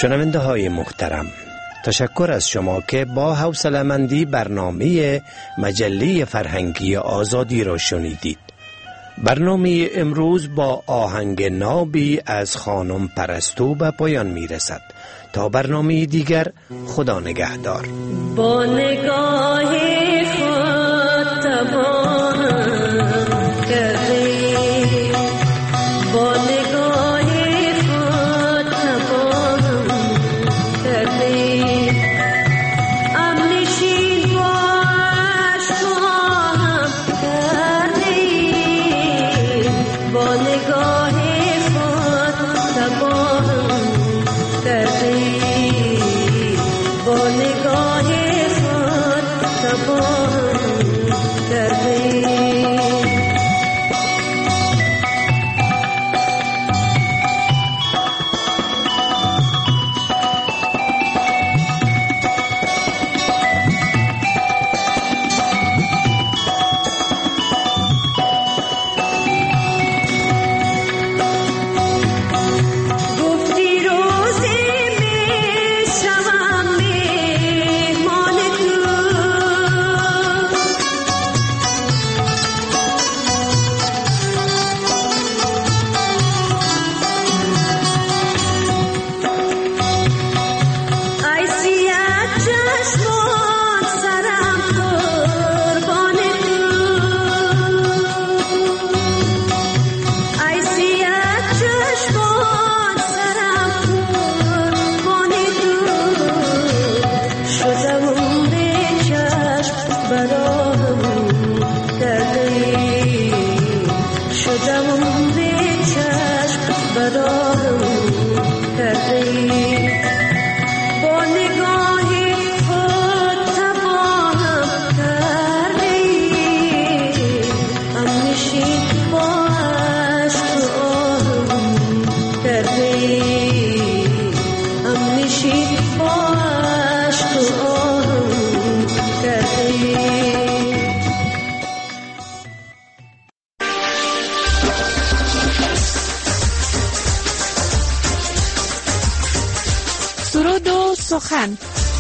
شنونده های محترم، تشکر از شما که با حوصله‌مندی برنامه مجله فرهنگی آزادی را شنیدید. برنامه امروز با آهنگ نابی از خانم پرستو به پایان می رسد. تا برنامه دیگر، خدا نگهدار. با نگاه خود تباهم کردی، با نگاه خود تباهم کردی، امنشین باش خواهم کردی، با نگاه خود تباهم کردی، با نگاه خود تباهم کردی. سرود و سخن.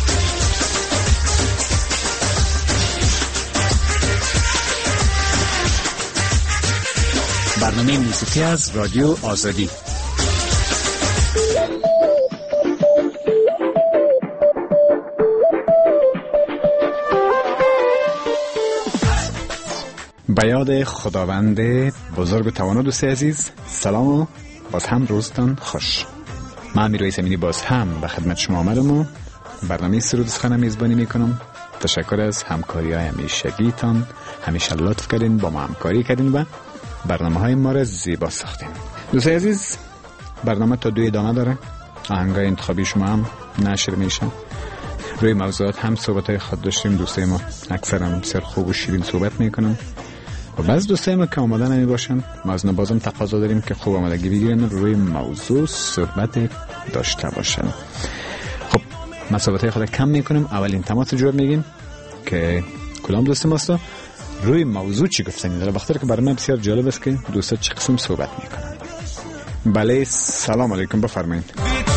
برنامه موسیقی از رادیو آزادی. به یاد خداوند بزرگ و توانا. دوست عزیز، سلام و باز هم روزتان خوش. من امیر رئیس امینی باز هم به خدمت شما آمدم و برنامه سرود و سخن میزبانی میکنم. تشکر از همکاری های همیشگیتان. همیشه لطف کردین، با ما همکاری کردین و برنامه های ما را زیبا ساختین. دوست عزیز، برنامه تا 2 ادامه داره. آهنگای انتخابی شما هم نشر میشه. روی موضوعات هم صحبت های خود داشتیم. دوستای ما اکثرا بسیار خوب و شیرین صحبت میکنن و بعض دوستای ما که آماده نمی باشن، ما از بازم تقاضا داریم که خوب آمادگی بگیرن، روی موضوع صحبت داشته باشن. خب ما صحبت های خود کم میکنیم. اولین تماس جواب میگیم که کدام دوست ماست، روی موضوع چی گفتنی داره، بخاطر که برای من بسیار جالب است که دوستا چه قسم صحبت میکنن. بله، سلام علیکم، بفرمایید.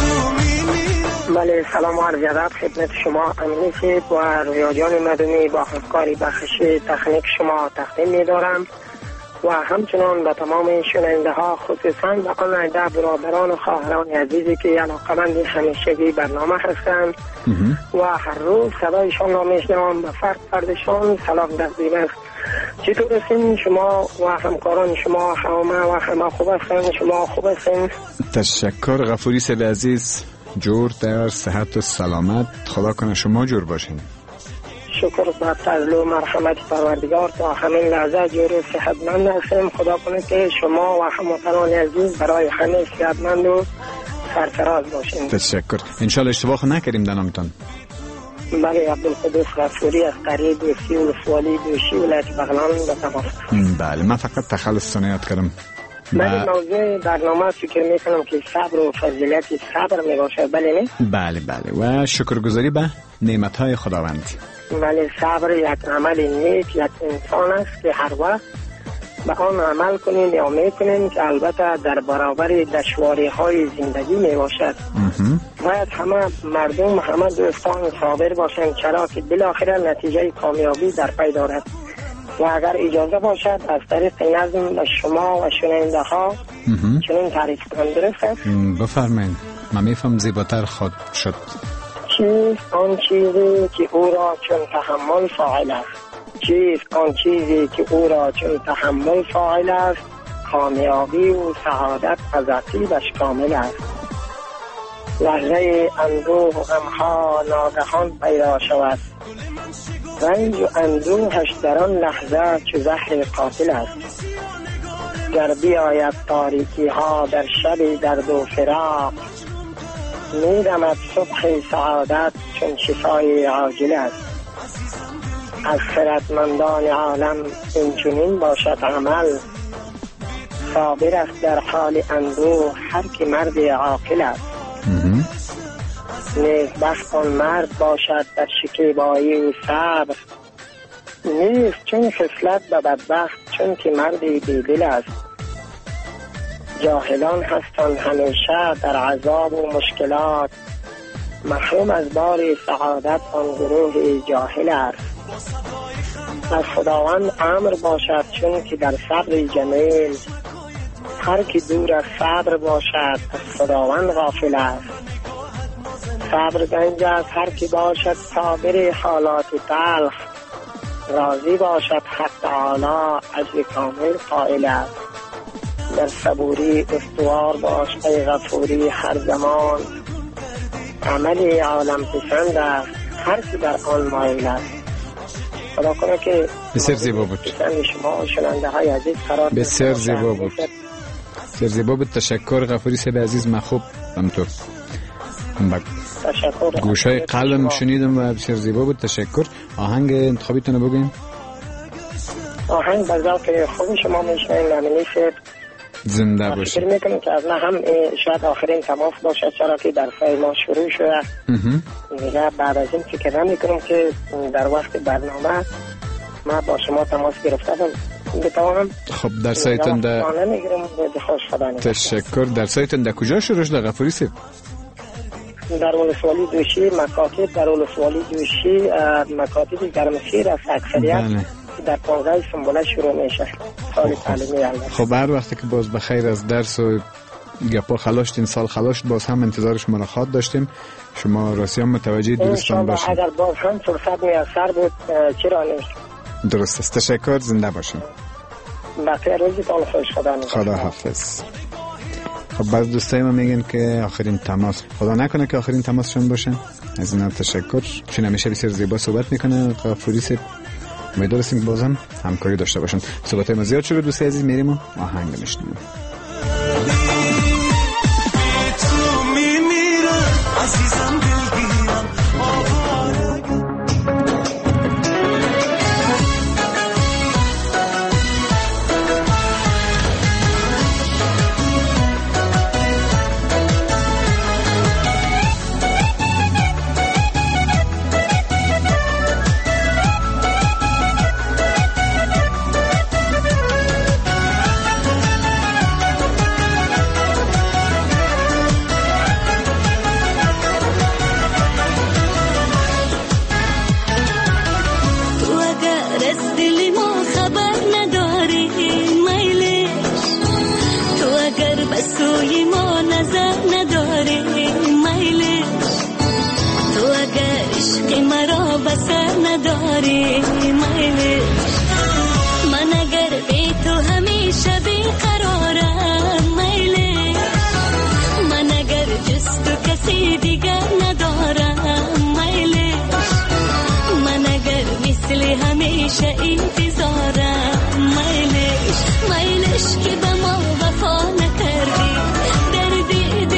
بله، سلام و عرض ادب خدمت شما. امینی که با رویاجان مدنی با همکاری بخش تکنیک شما تقدیم می‌دارم و همچنان به تمام شنونده ها، خصوصا به آن ده برادران و خواهران عزیزی که علاقه‌مند همیشگی برنامه هستند و هر روز صدایشان را میشنوم، به فرد فردشان سلام تقدیم است. چطور هستین شما و همکاران شما؟ همه خوب هستین؟ شما خوب هستین؟ تشکر. غفوری سید عزیز، جور در صحت و سلامت. خدا کنه شما جور باشین. شکر به فضل و مرحمت پروردگار تا همین لحظه جور و صحتمند هستیم. خدا کنه که شما و هموطنان عزیز برای همه صحتمند و سرفراز باشین. تشکر. انشالله اشتباه نکردیم در نامتان. بله، عبدالقدوس غفوری از قریب دوستی ولسوالی دوشی ولایت بغلان به تماس. بله، من فقط تخلص سنیات کردم. بله، موضوع برنامه فکر میکنم که صبر و فضیلت صبر می باشه. بله نه؟ بله بله، و شکرگزاری به نعمتهای خداوند. بله، صبر یک عمل نیک، یک انسان است که هر وقت به آن عمل کنیم یا میکنیم که البته در برابر دشواری های زندگی می باشد. باید همه مردم، همه دوستان صابر باشند، چرا که بالاخره نتیجه کامیابی در پی دارد. و اگر اجازه باشد از طریق نظم به شما و شنونده ها چنین تعریف کنم، درست است؟ بفرمایید. من میفهم زیباتر خود شد. چیست آن چیزی که او را چون تحمل فاعل است؟ چیست آن چیزی که او را چون تحمل فاعل است؟ کامیابی و سعادت از عقیبش کامل است. لحظه اندوه و غمها ناگهان پیدا شود، رنج و اندوهش در آن لحظه چو زهر قاتل است. گر بیاید تاریکی ها در شب درد و فراق، میدمد صبح سعادت چون شفای عاجل است. از خردمندان عالم این چنین باشد عمل، صابر است در حال اندوه هر که مرد عاقل است. نیکبخت آن مرد باشد در شکیبایی و صبر، نیست چون خصلت به بدبخت چون که مردی بیدل است. جاهلان هستند همیشه در عذاب و مشکلات، محروم از بار سعادت آن گروه جاهل است. از خداوند امر باشد چون که در صبر جمیل، هر که دور از صبر باشد از خداوند غافل است. صبر گنج است هر که باشد صابر حالات تلخ، راضی باشد حق تعالی اجر کامل قائل است. در صبوری استوار باش ای غفوری هر زمان، عمل عالم پسند است هر که در آن مایل است. خدا کنه که بسیار زیبا بود. شما شنونده های عزیز قرار بسیار زیبا بود. بسیار زیبا بود. تشکر غفوری صاحب عزیز. من خوب همطور گوشای قلبم شنیدم و بسیار زیبا بود. تشکر. آهنگ انتخابیتون رو بگین. آهنگ بذار که خوب شما میشنین نامینی شد زنده باشه. فکر میکنم که از نه هم شاید آخرین تماس باشه، چرا که در فای ما شروع شده دیگه. بعد از این فکر نمیکنم که در وقت برنامه ما با شما تماس گرفتم بتوانم. خب در سایتون در تشکر. در سایتون در کجا شروع شده غفوری صاحب؟ در ولسوالی دوشی مکاتب، در ولسوالی دوشی مکاتبی در مسیر است اکثریت در 15 سنبوله شروع میشه سال تعلیمی البته. خب هر وقتی که باز بخیر از درس و گپا خلاشتین، سال خلاشت، باز هم انتظارش ملاقات داشتیم. شما راستی متوجه درستان باشین. اگر باز هم فرصت میسر بود چرا نیست. درست است. تشکر. زنده باشین. بخیر روزتان خوش. خدا حافظ. خب بعض دوستای ما میگن که آخرین تماس، خدا نکنه که آخرین تماسشون باشه. از اینا تشکر. چون همیشه بسیار زیبا صحبت میکنه غفوری صاحب. امیدوارم که بازم همکاری داشته باشن. صحبت ما زیاد شده دوستای عزیز. میریم و آهنگ میشنویم. میلش که به ما وفا نکردی، دردی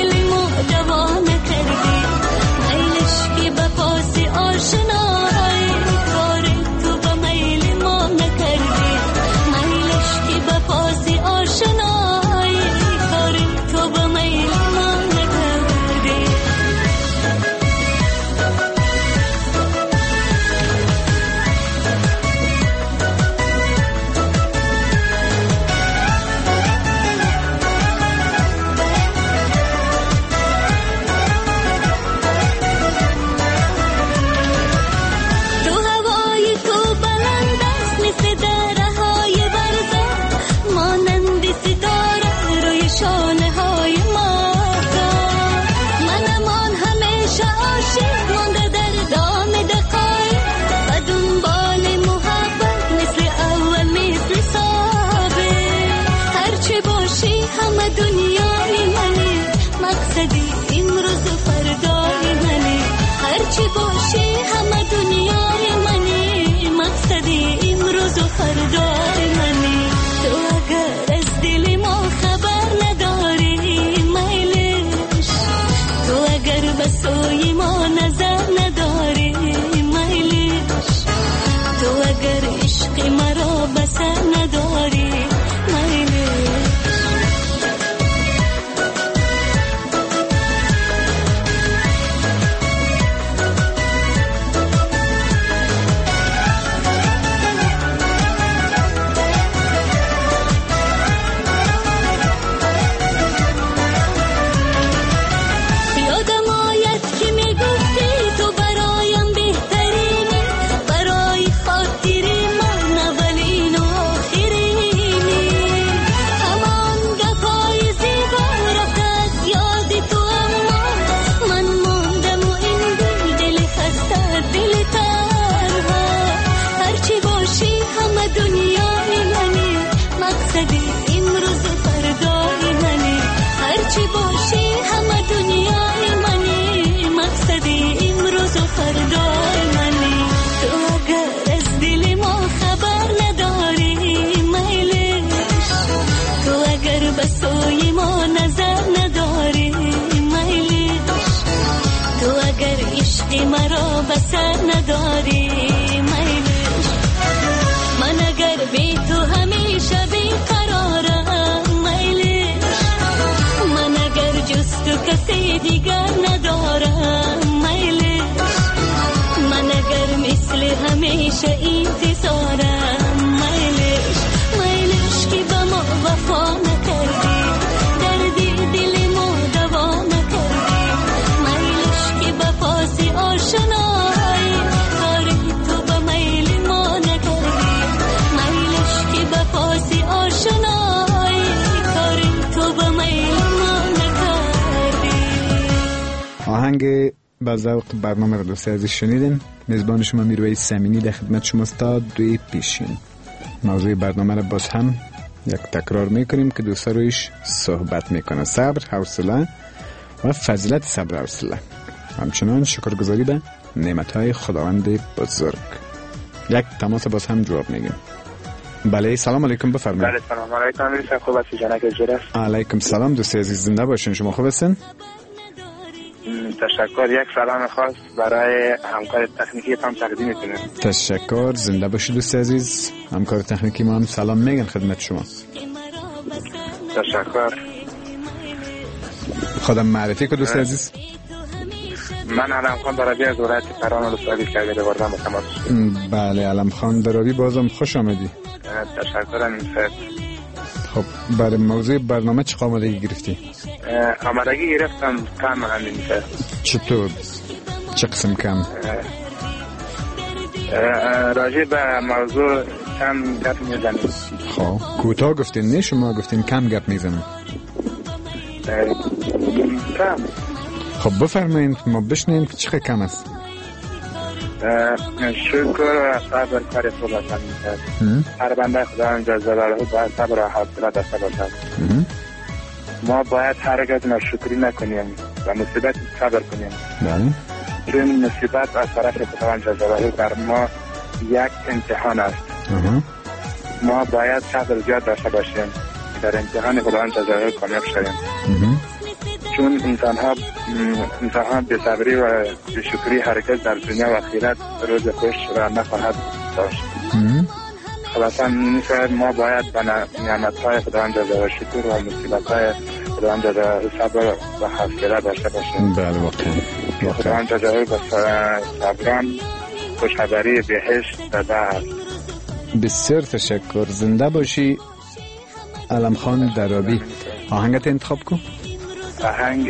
مقصدی امروز و فردای منی، هرچی باشی همه دنیای منی، مقصدی امروز و فردای منی. تو اگر از دل ما خبر نداری میلش، تو اگر به سوی ما نظر نداری میلش، تو اگر عشق مرا بسر نداری میلش. مرا بسر نداری میلش، من اگر بی تو همیشه بی قرارم میلش، من اگر جز تو کسی دیگر ندارم میلش، من اگر مثل همیشه انتظارم میلش، میلش که به ما وفا نکردی، دردی دل ما دوا نکردی، میلش که به پاس آشنایی کاری تو به میل ما نکردی، میلش که به پاس آشنایی کاری تو به میل ما نکردی. آهنگ با ذوق برنامه را دوست عزیز شنیدین. میزبان شما میرویس سمینی در خدمت شماست تا 2 پیشین. موضوع برنامه را باز هم یک تکرار میکنیم که دوستا رویش صحبت میکنه: صبر، حوصله و فضیلت صبر و حوصله، همچنان شکرگزاری به نعمتهای خداوند بزرگ. یک تماس باز هم جواب میگیم. بله، سلام علیکم، بفرمایید. بله، سلام علیکم. خوب هستی جناب جرس؟ علیکم سلام دوست عزیز، زنده باشین. شما خوب هستین؟ تشکر. یک سلام خاص برای همکار تکنیکی تام تقدیم میکنم. تشکر، زنده باشید دوست عزیز. همکار تکنیکی ما هم سلام میگن خدمت شما. تشکر. خودم معرفی که دوست عزیز. من علم خان درابی از ولایت کران رسولی کرده بردم به تماس. بله، علم خان درابی، بازم خوش آمدی. تشکرم. این سر خب برای موضوع برنامه چه آمادگی گرفتی؟ آمادگی گرفتم کم همین سر. چطور؟ چه قسم کم؟ راجع به موضوع کم گپ میزنیم. خب کوتاه گفتین، نه شما گفتین کم گپ میزنیم. کم. خب بفرمایید ما بشنیم که چقدر کم است. شکر و صبر کار خوب هستم. هر بنده خدا جلاله باید صبر و حوصله داشته باشد. ما باید هرگز ناشکری نکنیم و مصیبت صبر کنیم. بله. چون مصیبت از طرف خداوند جلاله بر ما یک امتحان است. ما باید صبر زیاد داشته باشیم در امتحان خداوند جلاله کامیاب شویم. چون انسان ها به صبری و به شکری حرکت در دنیا و آخرت روز خوش را نخواهد داشت. خلاصا مثل ما باید به نعمت‌های خداوند جلاله شکر و مصیبت‌های خداوند جلاله صبر و حوصله داشته باشیم. بله واقعا. خداوند جلاله به صبران خوشخبری بهشت داده است. بسیار تشکر، زنده باشی. علم خان درابی، آهنگت انتخاب کن. آهنگ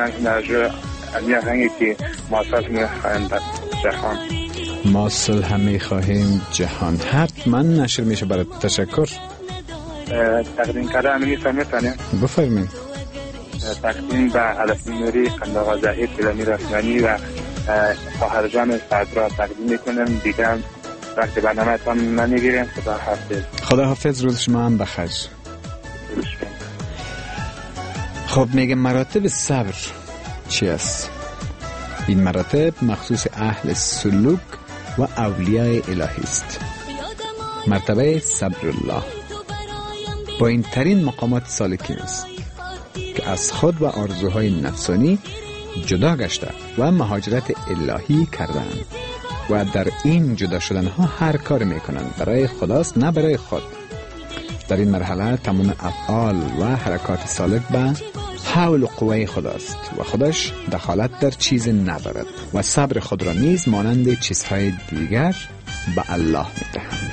آهنگی که ما صلح می‌خواهیم جهان، ما صلح می‌خواهیم جهان، حتما نشر میشه برای. تشکر. تقدیم کردن می‌فهمید؟ بفرمایید. تقدیم به علف نوری، قنداق زهیر، فیلمی رفیانی و خواهرجان صدرا تقدیم میکنم. دیگه وقتی برنامه تان نمیگیریم. خدا حافظ. خدا حافظ، روز شما هم بخیر. خب میگه مراتب صبر چی است؟ این مراتب مخصوص اهل سلوک و اولیاء الهی است. مرتبه صبر الله با این ترین مقامات سالکین است که از خود و آرزوهای نفسانی جدا گشته و مهاجرت الهی کردند و در این جدا شدن ها هر کار میکنند برای خداست نه برای خود. در این مرحله تمام افعال و حرکات سالک به حول و قوه خداست و خودش دخالت در چیز ندارد و صبر خود را نیز مانند چیزهای دیگر به الله میدهند.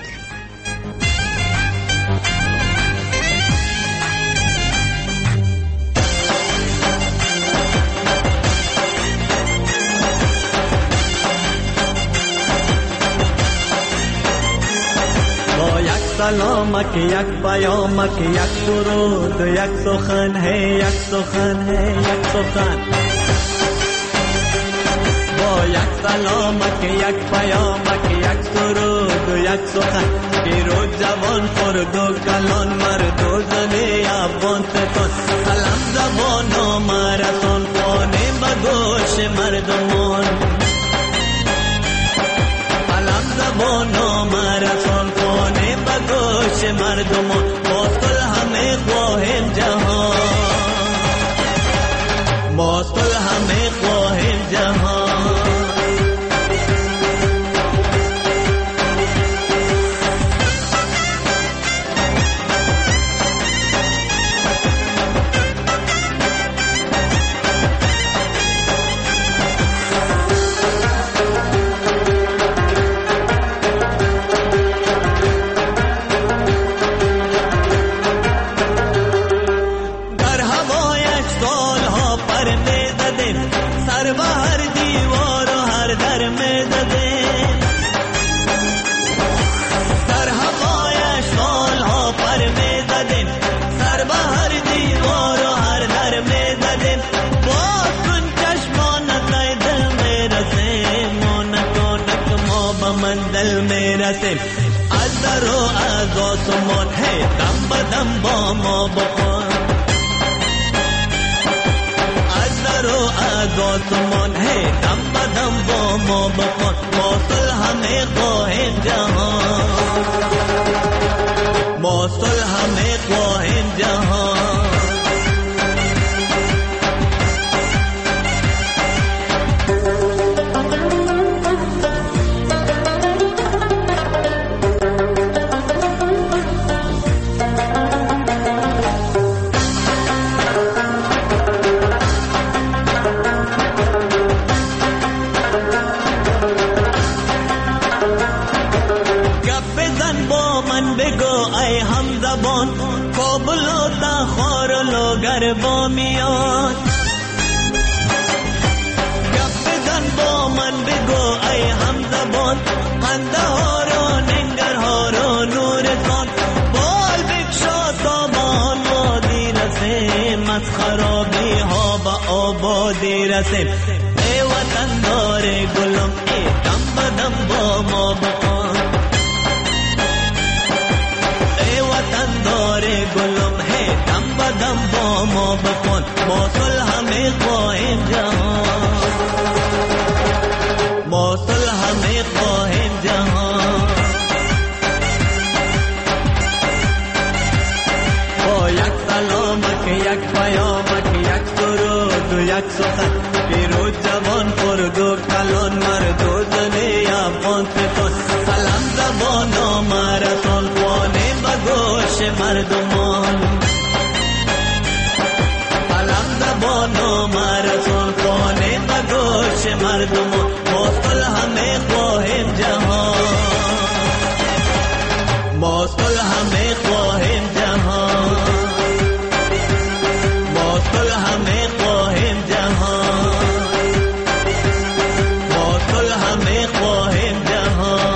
سلامک یک پیامک یک درود یک سخن ہے یک سخن ہے یک سخن با یک سلامک یک پیامک یک درود یک سخن پیرو جوان خرد و کلان مرد و زنی افغان ستان سلام زبان و مرسان خانه بگوش مردمان سلام زبان و مرسان خانه بگوش مردمان ما صلح ہمیں خواہیم جہاں ما صلح ہمیں خواہیم جہاں منزل میں رسیم ازدر و از آسمان ہے دم بدم با ما بخوان ازدر و از آسمان ہے دم بدم با ما بخوان ما صلح میں خواہیم جہاں ما صلح میں خواہیم جہاں با میاد گپ بزن با من بگو ای همزبان قندهار و ننگرهار و نورستان بال بکشا تابان وادی رسیم از خرابی ها به آبادی رسیم ای وطن دار گلم ای دم بدم با ما بخوان ای وطن دار گلم ای دم بدم با ما بخوان ما صلح میں خواہیم جہاں ما صلح میں خواہیم جہاں با یک سلامک یک پیامک یک درود یک سخن پیروز جوان خرد و کلان مرد و زنی افغان ستان سلام زبان و مرسان خانه بگوش مردمان بانو مرسون خانه بگوش مردمان ما صلح میں خواہیم جہاں ما صلح میں خواہیم جہاں ما صلح میں خواہیم جہاں ما صلح میں خواہیم جہاں.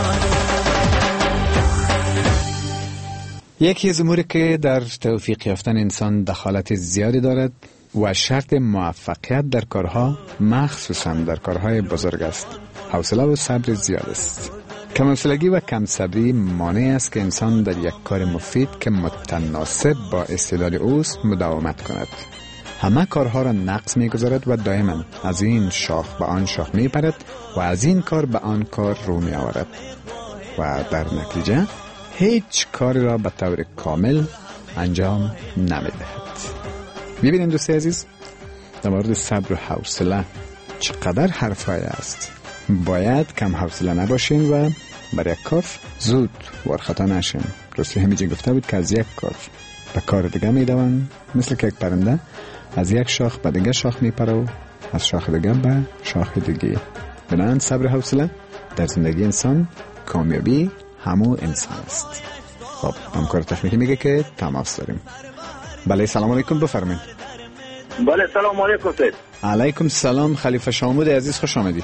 یکی از اموری که در توفیق یافتن انسان دخالت زیادی دارد و شرط موفقیت در کارها مخصوصا در کارهای بزرگ است. حوصله و صبر زیاد است. کم حوصلگی و کم صبری مانع است که انسان در یک کار مفید که متناسب با استعداد اوست مداومت کند. همه کارها را نقص میگذارد و دائما از این شاخ به آن شاخ میپرد و از این کار به آن کار رو میآورد و در نتیجه هیچ کاری را به طور کامل انجام نمیدهد. میبینید دوستی عزیز، در مورد صبر و حوصله چقدر حرفای است. باید کم حوصله نباشین و برای یک کار زود وارخطا نشین. رسول همیجی گفته بود که از یک کار به کار دیگه میدون، مثل که یک پرنده از یک شاخ به دیگه شاخ میپره و از شاخ دیگه به شاخ دیگه. بنابراین صبر و حوصله در زندگی انسان کامیابی همو انسان است. خب همکار تکنیکی میگه که تماس داریم. بله سلام علیکم، بفرمایید. بله سلام علیکم سید. علیکم سلام خلیفه شامود عزیز، خوش آمدی.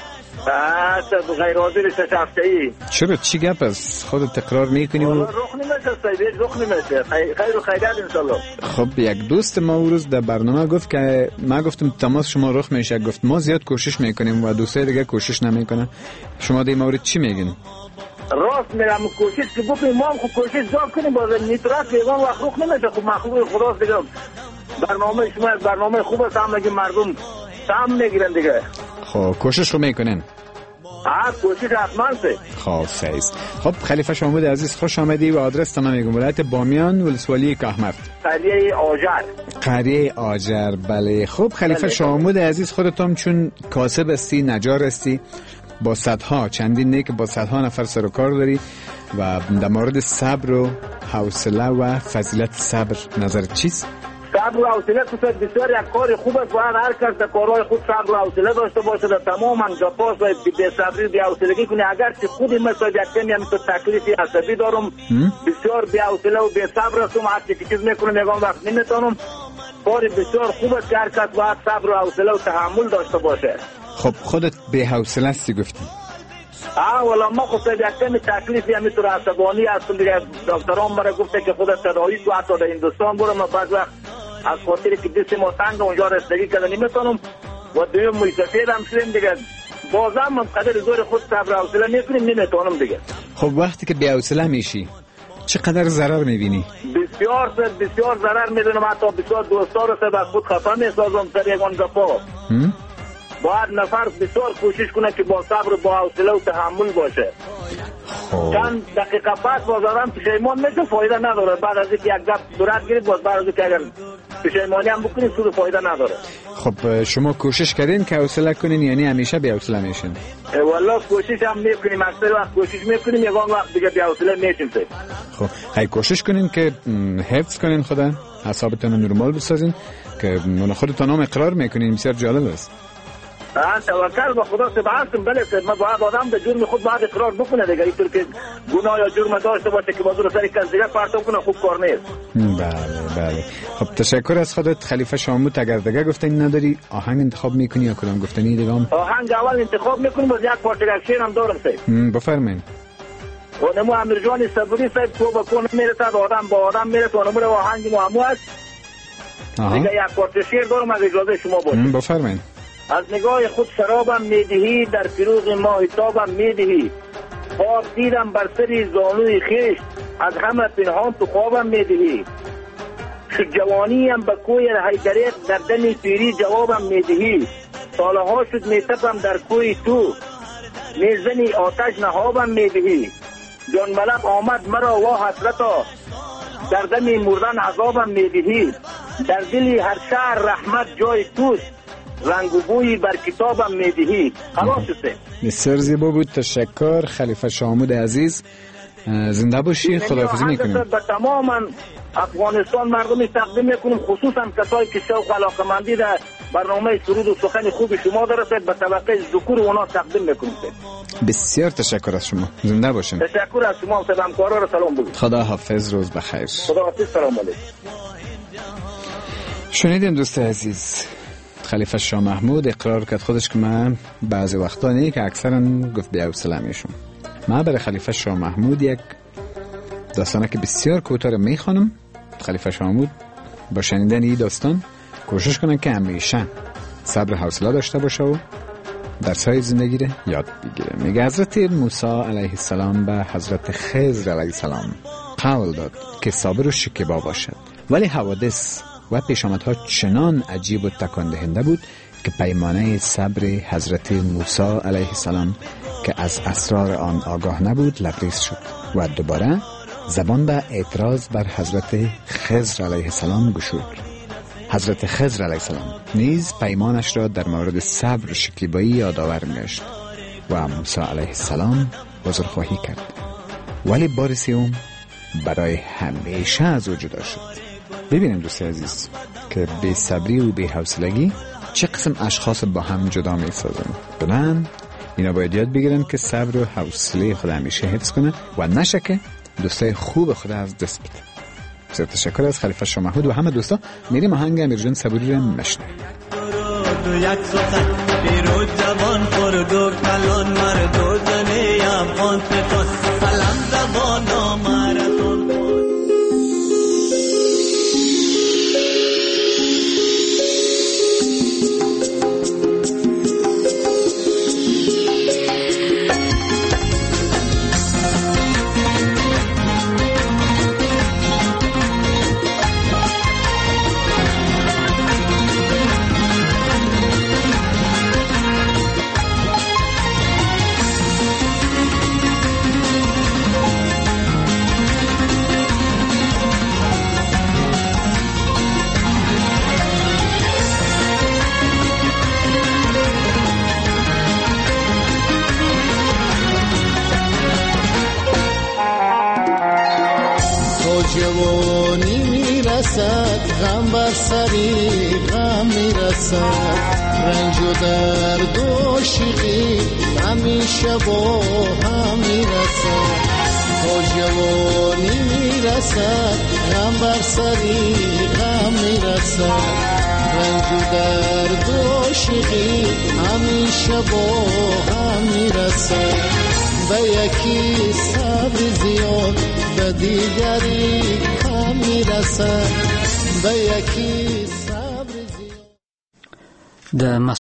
غیر حاضر شفته‌ای. چرا چی گپ است؟ خودت تکرار میکنی و رخ نمیشه سید، رخ نمیشه. خیر و خیرات ان شاء الله. خب یک دوست ما اون روز در برنامه گفت که ما گفتم تماس شما رخ میشه، گفت ما زیاد کوشش میکنیم و دوستای دیگه کوشش نمیکنن. شما در این مورد چی میگین؟ راست میرم کوشش که بکنیم، ما هم کوشش جا کنیم، باز نیترات بیگان وقت رخ نمیشه. خب مخلوق خداست دیگه. برنامه شما برنامه خوب است، هم میگه مردم سهم میگیرن دیگه. خب کوشش رو میکنین؟ کوشش حتما سه. خب فیض. خب خلیفه شامود عزیز خوش آمدی و آدرس تمام میگم. ولایت بامیان، ولسوالی کهمرد، قریه آجر. قریه آجر. بله. خب خلیفه شامود عزیز، خودتون چون کاسب هستی، نجار هستی، با صدها چندین نیک با صدها نفر سر و کار داری و در مورد صبر و حوصله و فضیلت صبر نظرت چیست؟ صبر و حوصله بسیار یک کار خوب است. باید هر کس در کارهای خود صبر و حوصله داشته باشه. در تمام گپاش و بی‌صبری بی‌حوصلگی کنه. اگر که خودی مثلا یک کمی همین تکلیفی عصبی دارم، بسیار بی‌حوصله و بی‌صبر هستم، هر چیز میکنم میگم وقت نمیتونم. کار بسیار خوب است که هر کس باید صبر و حوصله و تحمل داشته باشه. خب خودت بی‌حوصله هستی گفتی؟ والا ما خود یک کمی تکلیفی همینطور عصبانی هستم دیگه. دکتران مرا گفته که خودت تداوی تو حتی در هندوستان برم. من بعض وقت از خاطری که دست ما تنگ اونجا رسیدگی کردن نمیتونم و دویم مویسفید هم شدیم دیگه. بازم من قدر زور خود صبر و حوصله میکنیم نمیتونم دیگه. خب وقتی که بی‌حوصله میشی چقدر ضرر میبینی؟ بسیار ضرر میبینم. حتی بسیار دوستا رو سه از خود خفا میسازم سر یکان گپا. باید نفر بسیار کوشش کنه که با صبر و با حوصله و تحمل باشه. چند دقیقه بعد بازارم پشیمان میشه، فایده نداره. بعد از اینکه یک گپ صورت گیرید باز بعد از اینکه اگر پشیمانی هم بکنید سود فایده نداره. خب شما کوشش کردین که حوصله کنین یعنی همیشه بی حوصله میشین؟ والله کوشش هم میکنیم، اکثر وقت کوشش میکنیم، یگان وقت دیگه بی حوصله میشیم. خب خیلی کوشش کنین که حفظ کنین خدا، حسابتون نرمال بسازین که خودتون هم اقرار میکنین. بسیار جالب است. توکل به خدا سبحانه. بله ما باید آدم به جرم خود باید اقرار بکنه دیگه. اینطور که گناه یا جرم داشته باشه که بازو رو سر کس دیگه پرتاب کنه خوب کار نیست. بله. خب تشکر از خودت خلیفه شامود. اگر دیگه گفتنی نداری آهنگ انتخاب میکنی یا کدام گفتنی دیگه؟ آهنگ اول انتخاب میکنیم، باز یک پارچه شعر هم دارم سید. بفرمایید. و نمو امیر جان صبوری سید تو با کون میرسد، آدم با آدم میرسد و نمو آهنگ مو همو است. دیگه یک پارچه شعر دارم از اجازه شما باشه. بفرمایید. از نگاه خود شرابم میدهی، در فروغ ماهتابم میدهی. خواب دیدم بر سری زانوی خیش، از همه پنهان تو خوابم میدهی. شد جوانیم به کوی حیدریق، در دم پیری جوابم میدهی. سالها شد میتپم در کوی تو، میزنی آتش نهابم میدهی. جان ملک آمد مرا و حسرتا، در دم مردن عذابم میدهی. در دلی هر شهر رحمت جای توست، رنگ و بویی بر کتابم میدهی. خلاص است. بسیار زیبا بود. تشکر خلیفه شامود عزیز. زنده باشی. خداحافظی میکنیم. به تمام افغانستان مردمی تقدیم میکنیم، خصوصا کسایی که شوق علاقمندی در برنامه سرود و سخن خوب شما دارد به طبقه ذکور اونا تقدیم میکنیم. بسیار تشکر از شما. زنده باشین. تشکر از شما. همکارا رو سلام بگید. خدا حافظ. روز بخیر. خدا حافظ. سلام علیکم. شنیدین دوست عزیز، خلیفه شاه محمود اقرار کرد خودش که من بعضی وقتا نه که اکثرا گفت بی حوصله میشم. من برای خلیفه شاه محمود یک داستانه که بسیار کوتاه میخوانم. خلیفه شاه محمود با شنیدن این داستان کوشش کنه که همیشه صبر و حوصله داشته باشه و درس‌های زندگی رو یاد بگیره. میگه حضرت موسی علیه السلام به حضرت خضر علیه السلام قول داد که صابر و شکیبا باشد، ولی حوادث و پیشامدها چنان عجیب و تکان دهنده بود که پیمانه صبر حضرت موسی علیه السلام که از اسرار آن آگاه نبود لبریز شد و دوباره زبان به اعتراض بر حضرت خضر علیه السلام گشود. حضرت خضر علیه السلام نیز پیمانش را در مورد صبر و شکیبایی یادآور می‌گشت و موسی علیه السلام عذرخواهی کرد، ولی بار سوم برای همیشه از او جدا شد. ببینیم دوست عزیز که بی صبری و بی حوصلگی چه قسم اشخاص با هم جدا می سازن. بلند اینا باید یاد بگیرن که صبر و حوصله خود همیشه حفظ کنه و نشه که دوستای خوب خود از دست بده. بسیار تشکر از خلیفه شاه محمود و همه دوستا. میریم آهنگ امیرجان صبوری رو مشنویم. یک سخن پیروز جوان خورد و کلان مرد و زنه افغان ستان سلام زبان و مردان. جوانی میرسد غم بر سری غم میرسد رنج و درد و شیقی همیشه با هم میرسد. تا جوانی میرسد غم بر سری غم میرسد رنج و درد و شیقی همیشه با هم میرسد. به یکی صبر زیاد به دیگری کم میرسد. به یکی صبر زیاد